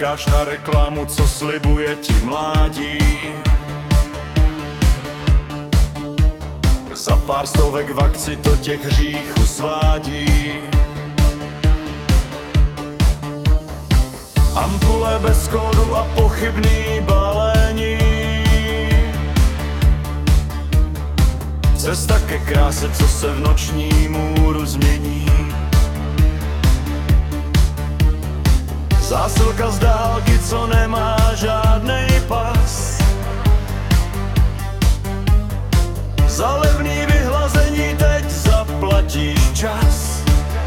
čekáš na reklamu, co slibuje ti mládí. Za pár stovek v akci to tě k hříchu svádí. Ampule bez kódu a pochybný balení. Cesta ke kráse, co se v noční můru změní. Zásilka z dálky, co nemá žádnej pas. Za levný vyhlazení teď zaplatíš čas.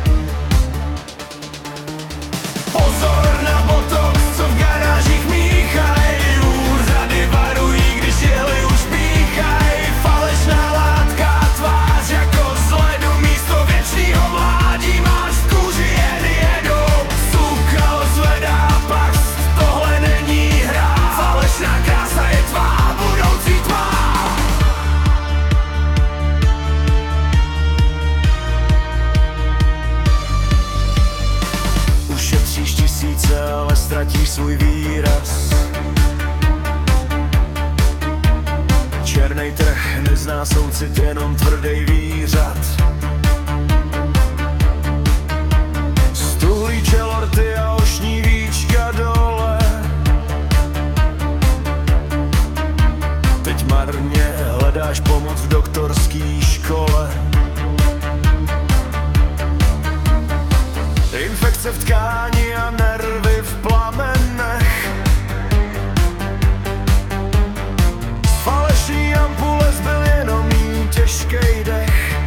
Pozor na botox, co v garážích míchaj. Úřady varují, když jehly už píchaj. Falešná látka, tvář jako z ledu. Místo věčnýho mládí máš v kůži jen jedu. Suka ozvedá past, tohle není hra. Falešná krása je tvá budoucí tvá. Ušetříš tisíce, ale ztratíš svůj výraz. Černej trh nezná soucit, jenom tvrdej výřad. Stuhlý čelorty a ošní víčka dole. Teď marně hledáš pomoc v doktorský škole. Infekce v tkání a nervy v plamenech. Z falešný ampule zbyl jenom jí těžkej dech.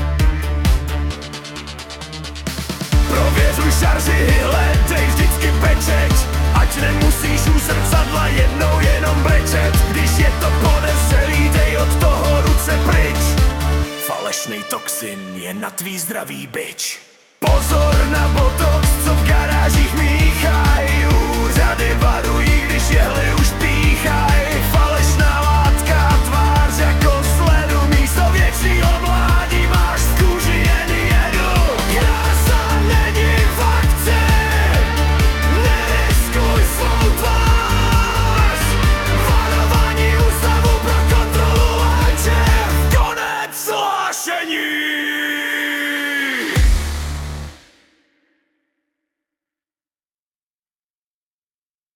Prověřuj šarži, hledej vždycky pečeť. Ať nemusíš u zrcadla jednou jenom brečet. Když je to podezřelý, dej od toho ruce pryč. Falešnej toxin je na tvý zdraví bič. Pozor na botox, co v garážích míchaj. Úřady varují, když jehly